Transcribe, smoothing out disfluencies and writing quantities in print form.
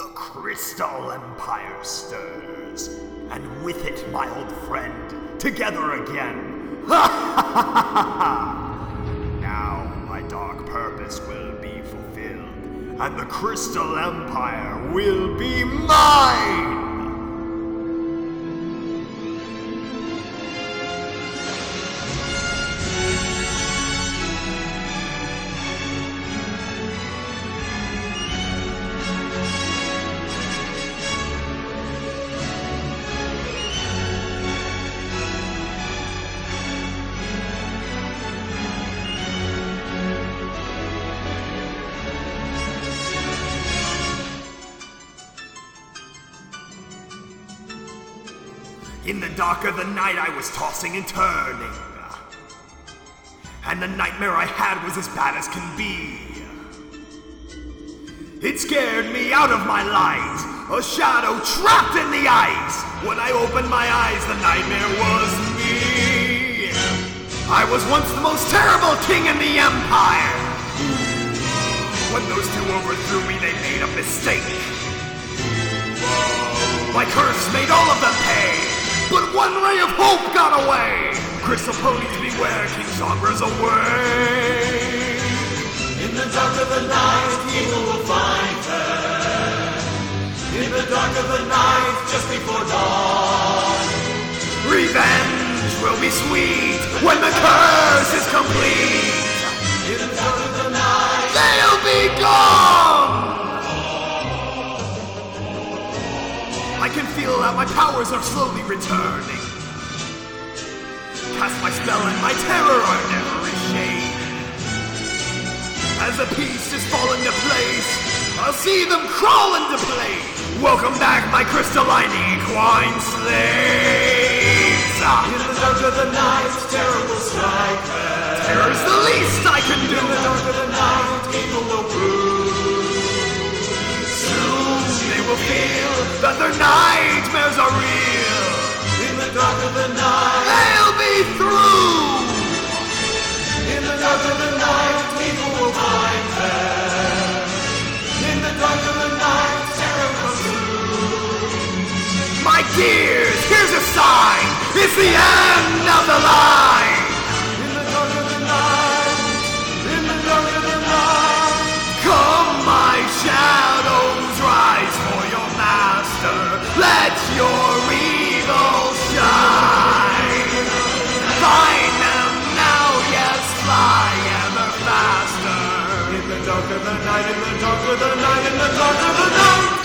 The Crystal Empire stirs, and with it my old friend, together again. Ha ha ha ha ha! Now my dark purpose will be fulfilled, and the Crystal Empire will be mine! In the dark of the night I was tossing and turning, and the nightmare I had was as bad as can be. It scared me out of my light, a shadow trapped in the ice. When I opened my eyes, the nightmare was me. I was once the most terrible king in the Empire. When those two overthrew me, they made a mistake. My curse made all of them pay. But one ray of hope got away! Crystal ponies beware, King Sombra's away! In the dark of the night, evil will find her. In the dark of the night, just before dawn. Revenge will be sweet when the curse is complete! In the dark of the night, they'll be gone! I can feel that my powers are slowly returning. Cast my spell and my terror are never ashamed. As the pieces fall into place, I'll see them crawl into place. Welcome back, my crystalline equine slaves. In the dark of the night, terror will strike her. Terror's the least I can do. In the dark of the night, evil will prove. They will feel that their nightmares are real. In the dark of the night, they'll be through. In the dark of the night, people will find her. In the dark of the night, terror comes through. My dears, here's a sign. It's the end of the line. In the dark of the night, in the dark of the night, come my shadows, rise for your master. Let your evil shine. Find them now, yes, fly ever faster. in the dark of the night, in the dark of the night, in the dark of the night.